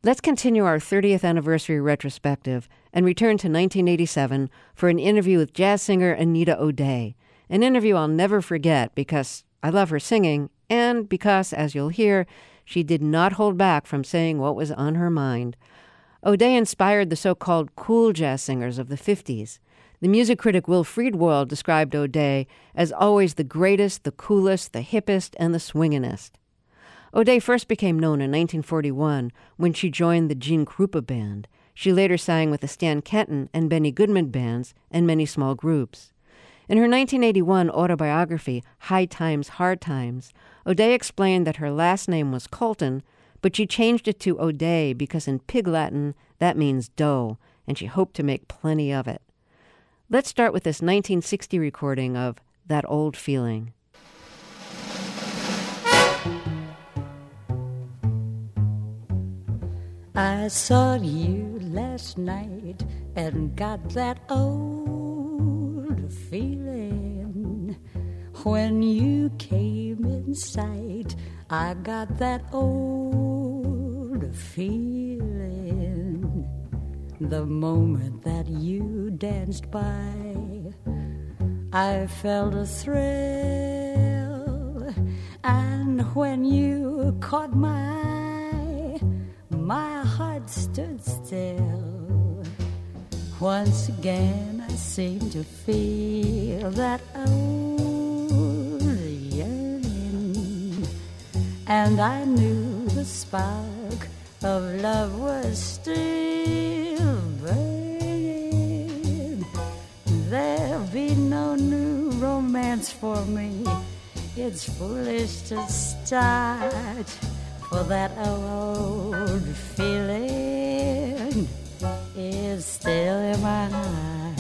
Let's continue our 30th anniversary retrospective and return to 1987 for an interview with jazz singer Anita O'Day. An interview I'll never forget because I love her singing and because, as you'll hear, she did not hold back from saying what was on her mind. O'Day inspired the so-called cool jazz singers of the 50s. The music critic Will Friedwald described O'Day as always the greatest, the coolest, the hippest, and the swinginest. O'Day first became known in 1941 when she joined the Gene Krupa Band. She later sang with the Stan Kenton and Benny Goodman bands and many small groups. In her 1981 autobiography, High Times, Hard Times, O'Day explained that her last name was Colton, but she changed it to O'Day because in Pig Latin that means dough, and she hoped to make plenty of it. Let's start with this 1960 recording of That Old Feeling. I saw you last night and got that old feeling. When you came in sight, I got that old feeling. The moment that you danced by, I felt a thrill. And when you caught my eye, my heart stood still. Once again I seemed to feel that old yearning, and I knew the spark of love was still burning. There'll be no new romance for me. It's foolish to start, for that old feeling is still in my heart.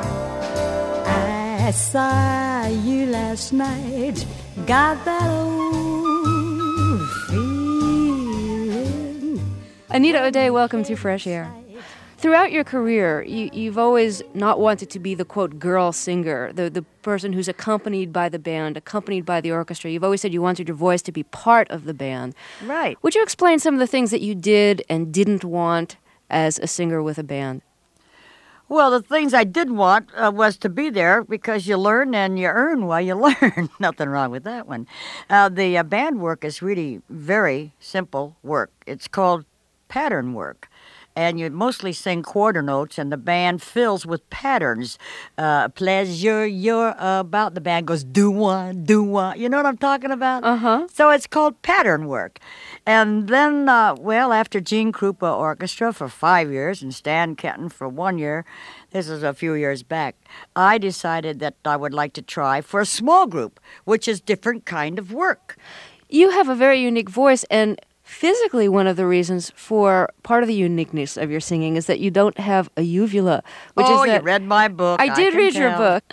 I saw you last night, got that old feeling. Anita O'Day, welcome to Fresh Air. Throughout your career, you've always not wanted to be the, quote, girl singer, the person who's accompanied by the band, accompanied by the orchestra. You've always said you wanted your voice to be part of the band. Right. Would you explain some of the things that you did and didn't want as a singer with a band? Well, the things I did want was to be there because you learn and you earn while you learn. Nothing wrong with that one. The band work is really very simple work. It's called pattern work. And you mostly sing quarter notes, and the band fills with patterns. Pleasure you're about. The band goes, do one. You know what I'm talking about? Uh-huh. So it's called pattern work. And then, after Gene Krupa Orchestra for 5 years and Stan Kenton for 1 year, this is a few years back, I decided that I would like to try for a small group, which is different kind of work. You have a very unique voice, and physically, one of the reasons for part of the uniqueness of your singing is that you don't have a uvula. Which is that you read my book. I did read your book.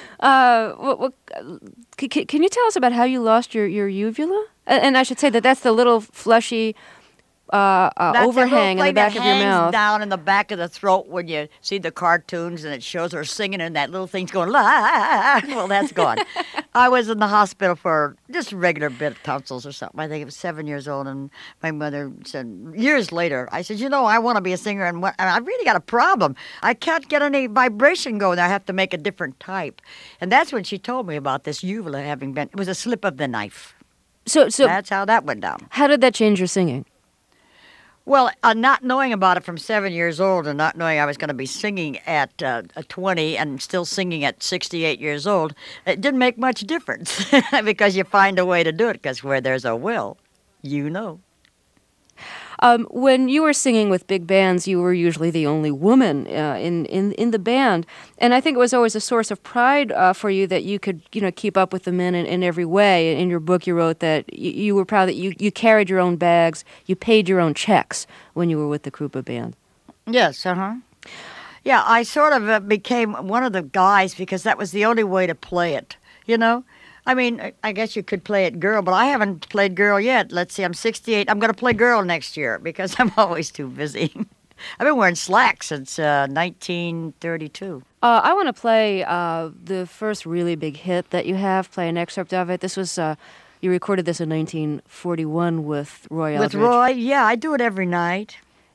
Can you tell us about how you lost your uvula? And I should say that's the little fleshy overhang in the back of your mouth. Down in the back of the throat when you see the cartoons and it shows her singing and that little thing's going, la. Well, that's gone. I was in the hospital for just a regular bit of tonsils or something. I think I was 7 years old, and my mother said, years later, I said, I want to be a singer, and I really got a problem. I can't get any vibration going. I have to make a different type. And that's when she told me about this uvula having been, it was a slip of the knife. So that's how that went down. How did that change your singing? Well, not knowing about it from 7 years old and not knowing I was going to be singing at 20 and still singing at 68 years old, it didn't make much difference because you find a way to do it because where there's a will, you know. When you were singing with big bands, you were usually the only woman in the band, and I think it was always a source of pride for you that you could keep up with the men in every way. In your book, you wrote that you were proud that you carried your own bags, you paid your own checks when you were with the Krupa Band. Yes, Yeah, I sort of became one of the guys because that was the only way to play it, I mean, I guess you could play it girl, but I haven't played girl yet. Let's see, I'm 68. I'm going to play girl next year because I'm always too busy. I've been wearing slacks since 1932. I want to play the first really big hit that you have, play an excerpt of it. This was, you recorded this in 1941 with Roy Eldridge. With Roy, yeah, I do it every night.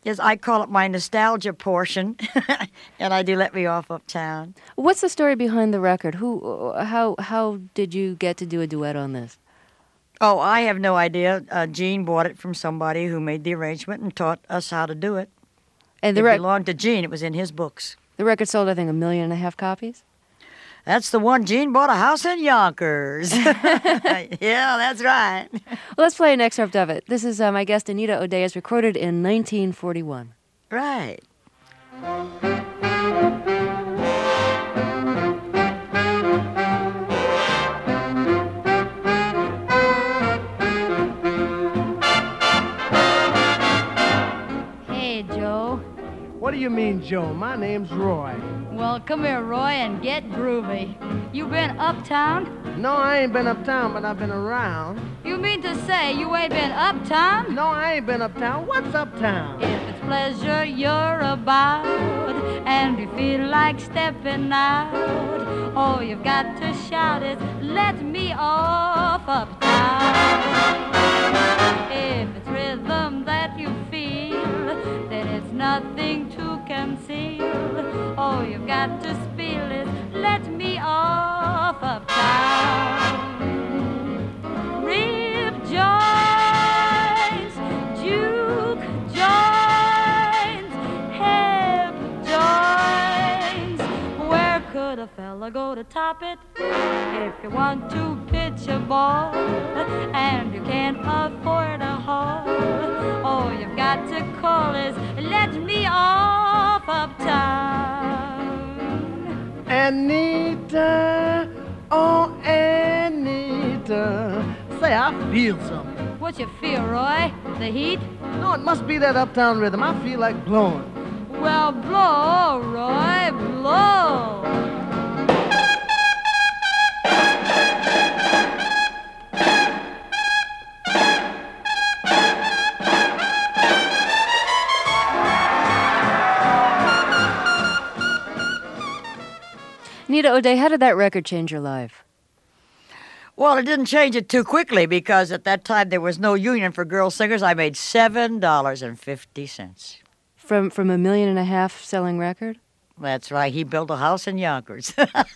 Yes, I call it my nostalgia portion, and I do Let Me Off Uptown. What's the story behind the record? How did you get to do a duet on this? Oh, I have no idea. Gene bought it from somebody who made the arrangement and taught us how to do it. And It belonged to Gene. It was in his books. the record sold, I think, 1.5 million copies. That's the one. Gene bought a house in Yonkers. Yeah, that's right. Well, let's play an excerpt of it. This is my guest, Anita O'Day. It's recorded in 1941. Right. Hey, Joe. What do you mean, Joe? My name's Roy. Well, come here, Roy, and get groovy. You been uptown? No, I ain't been uptown, but I've been around. You mean to say you ain't been uptown? No, I ain't been uptown. What's uptown? If it's pleasure you're about, and you feel like stepping out, all you've got to shout is, let me off uptown. If it's rhythm that you feel, then it's nothing to conceal. All you've got to spill is, let me off uptown. Rib joints, juke joints, hip joints. Where could a fella go to top it? If you want to pitch a ball and you can't afford a hall, all you've got to call is, let me off uptown. Anita, oh Anita, say I feel something. What you feel, Roy? The heat? No, it must be that uptown rhythm. I feel like blowing. Well, blow, Roy, blow. Anita O'Day, how did that record change your life? Well, it didn't change it too quickly because at that time there was no union for girl singers. I made $7.50. From 1.5 million selling record? That's right. He built a house in Yonkers.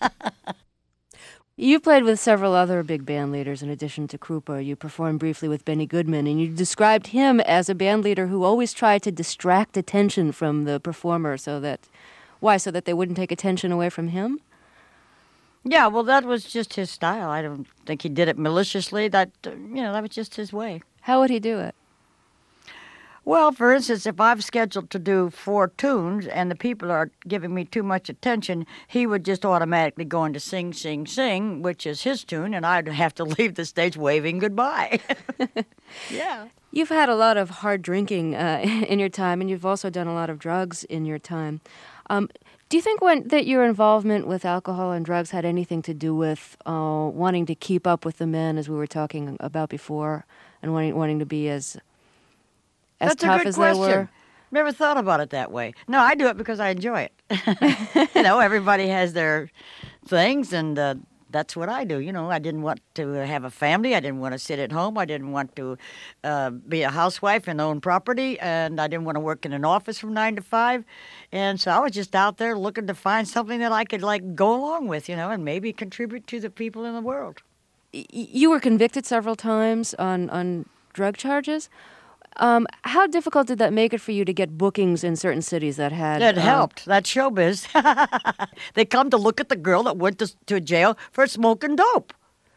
You played with several other big band leaders in addition to Krupa. You performed briefly with Benny Goodman, and you described him as a band leader who always tried to distract attention from the performer so that they wouldn't take attention away from him? Yeah, well, that was just his style. I don't think he did it maliciously. That was just his way. How would he do it? Well, for instance, if I've scheduled to do 4 tunes and the people are giving me too much attention, he would just automatically go into Sing, Sing, Sing, which is his tune, and I'd have to leave the stage waving goodbye. Yeah. You've had a lot of hard drinking in your time, and you've also done a lot of drugs in your time. Do you think that your involvement with alcohol and drugs had anything to do with wanting to keep up with the men, as we were talking about before, and wanting to be as That's tough a good as question. they were? Never thought about it that way. No, I do it because I enjoy it. Everybody has their things, and that's what I do. I didn't want to have a family. I didn't want to sit at home. I didn't want to be a housewife and own property, and I didn't want to work in an office from 9 to 5. And so I was just out there looking to find something that I could go along with, and maybe contribute to the people in the world. You were convicted several times on drug charges. How difficult did that make it for you to get bookings in certain cities that had... It helped. That's showbiz. They come to look at the girl that went to jail for smoking dope.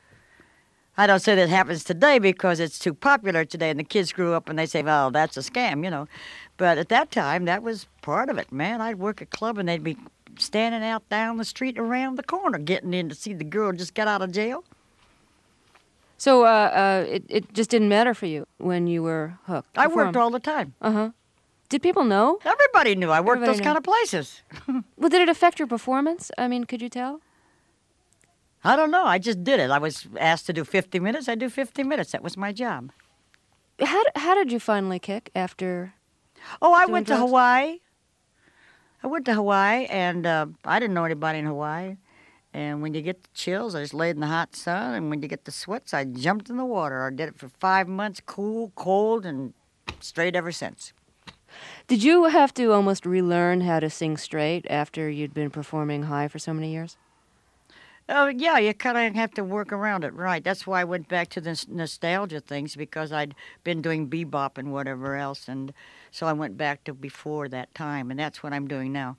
I don't say that happens today because it's too popular today and the kids grew up and they say, well, that's a scam, But at that time, that was part of it, man. I'd work a club and they'd be standing out down the street around the corner getting in to see the girl just get out of jail. So it just didn't matter for you when you were hooked? I worked all the time. Uh-huh. Did people know? Everybody knew I worked Everybody those knew. kind of places. Well, did it affect your performance? I mean, could you tell? I don't know. I just did it. I was asked to do 50 minutes. I do 50 minutes. That was my job. How did you finally kick after... Oh, I doing went to drugs? Hawaii. I went to Hawaii, and I didn't know anybody in Hawaii. And when you get the chills, I just laid in the hot sun. And when you get the sweats, I jumped in the water. I did it for 5 months, cool, cold, and straight ever since. Did you have to almost relearn how to sing straight after you'd been performing high for so many years? Oh, yeah, you kind of have to work around it, right? That's why I went back to the nostalgia things because I'd been doing bebop and whatever else, and so I went back to before that time, and that's what I'm doing now.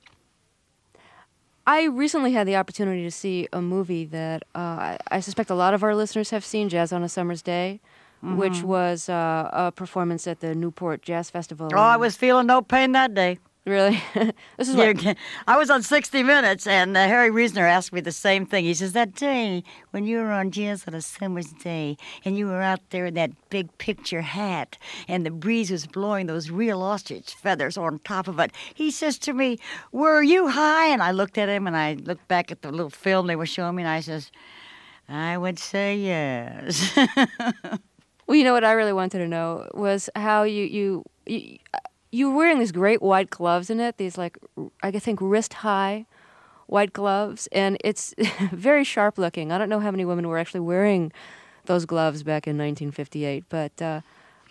I recently had the opportunity to see a movie that I suspect a lot of our listeners have seen, Jazz on a Summer's Day, which was a performance at the Newport Jazz Festival. Oh, I was feeling no pain that day. Really? This is what... I was on 60 Minutes, and Harry Reasoner asked me the same thing. He says, that day when you were on Jazz on a Summer's Day, and you were out there in that big picture hat, and the breeze was blowing those real ostrich feathers on top of it, he says to me, were you high? And I looked at him, and I looked back at the little film they were showing me, and I says, I would say yes. Well, you know what I really wanted to know was how you were wearing these great white gloves in it, these like, I think wrist-high white gloves, and it's very sharp looking. I don't know how many women were actually wearing those gloves back in 1958, but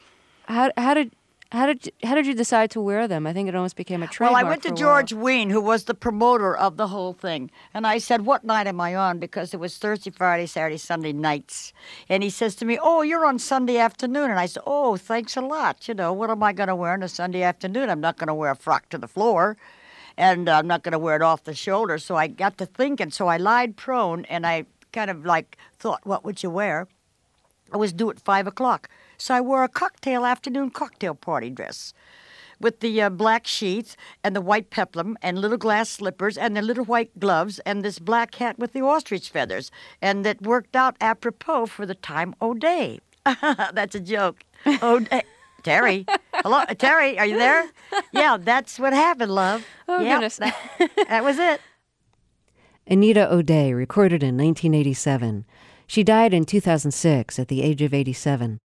how did you decide to wear them? I think it almost became a trademark. Well, I went to George Wein, who was the promoter of the whole thing, and I said, what night am I on? Because it was Thursday, Friday, Saturday, Sunday nights. And he says to me, oh, you're on Sunday afternoon. And I said, oh, thanks a lot. You know, what am I going to wear on a Sunday afternoon? I'm not going to wear a frock to the floor, and I'm not going to wear it off the shoulder. So I got to thinking, so I lied prone, and I kind of like thought, what would you wear? I was due at 5 o'clock. So I wore a afternoon cocktail party dress with the black sheath and the white peplum and little glass slippers and the little white gloves and this black hat with the ostrich feathers. And that worked out apropos for the time O'Day. That's a joke. O'Day. Terry. Hello, Terry, are you there? Yeah, that's what happened, love. Oh, yep, goodness. That was it. Anita O'Day, recorded in 1987. She died in 2006 at the age of 87.